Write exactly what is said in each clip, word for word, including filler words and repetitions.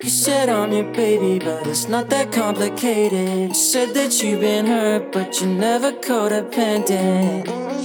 You said I'm your baby, but it's not that complicated. You said that you've been hurt, but you never codependent.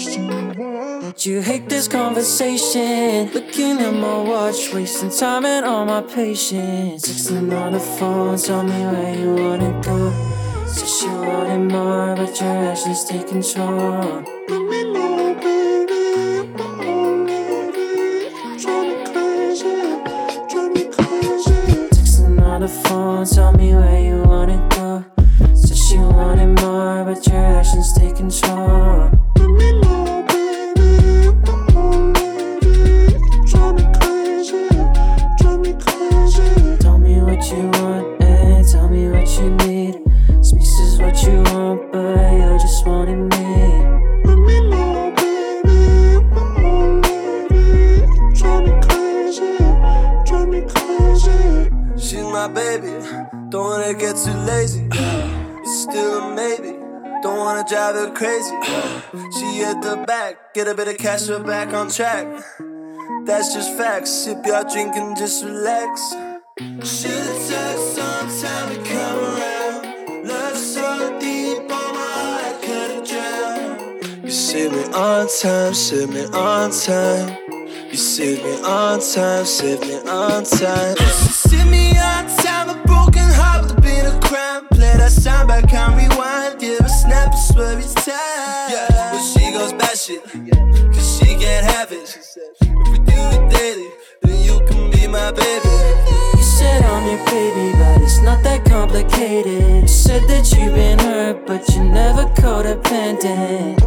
That you hate this conversation. Looking at my watch, wasting time and all my patience. Texting on the phone, tell me where you wanna go. Said she wanted more, but your actions take control. Let me know, baby, if I'm on it. Drive me crazy, drive me crazy. Texting on the phone, tell me where you wanna go. Said she wanted more, but your actions take control. Let me know, baby, if I'm on it. Drive me crazy, drive me crazy. Tell me what you want and tell me what you need. Space is what you want, but you're just wanting me. Let me know, baby, if I'm on it. Drive me crazy, drive me crazy. She's my baby, don't wanna get too lazy. It's still a maybe, don't wanna drive her crazy. She at the back, get a bit of cash, her back on track. That's just facts, sip your drink and just relax. Should've took some time to come around. Love so deep on my heart, could've drowned. You saved me on time, saved me on time. You saved me on time, saved me on time. Saved me on time, a broken heart would have been a crime. Play that sound back, can't rewind. Give a snap, I swear it's time. Yeah, but she goes batshit, cause she can't have it. If we do it daily, then you can be my baby. You said I'm your baby, but it's not that complicated. You said that you've been hurt, but you never codependent.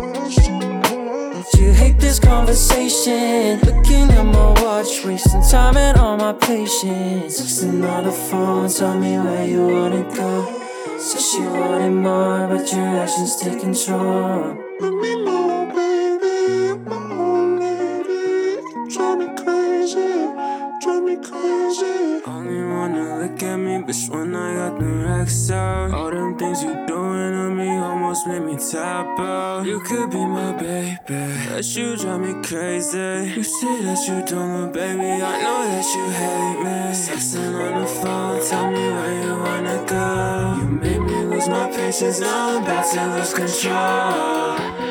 That you hate this conversation. Looking at my watch, wasting time and all my patience. Texting on the phone, tell me where you wanna go. Said she wanted more, but your actions take control. Let me know, baby, if I'm on it. Drive me crazy, drive me crazy. Only wanna look at me, bitch, when I got the racks out. All them things you doing to me almost made me tap out. You could be my baby, but you drive me crazy. You say that you don't love, baby, I know that you hate me. Texting on the phone, tell me where you wanna go. You made me lose my patience, now I'm about to lose control.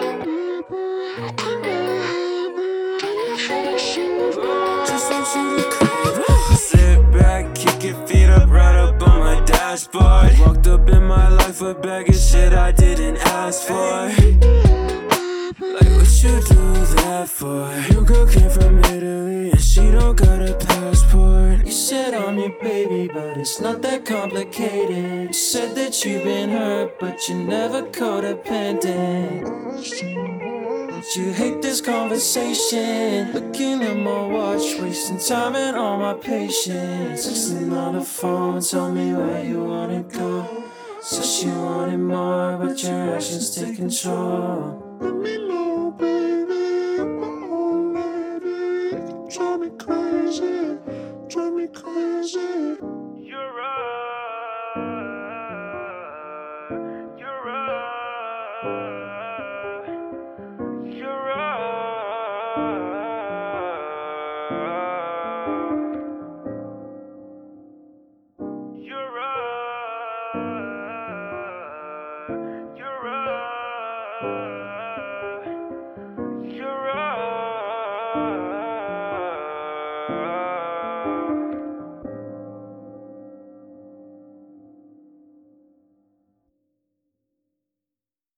Just want you to crave. Sit back, kick your feet up, right up on my dashboard. Walked up in my life with bag of shit I didn't ask for. Like what you do that for? Your girl came from Italy and she don't got a passport. You said I'm your baby, but it's not that complicated. You said that you've been hurt, but you never codependent. That you hate this conversation. Looking at my watch, wasting time and all my patience. Texting on the phone, tell me where you wanna go. Said she wanted more, but your actions take control. Let me know, baby, if I'm on it. Drive me crazy, drive me crazy.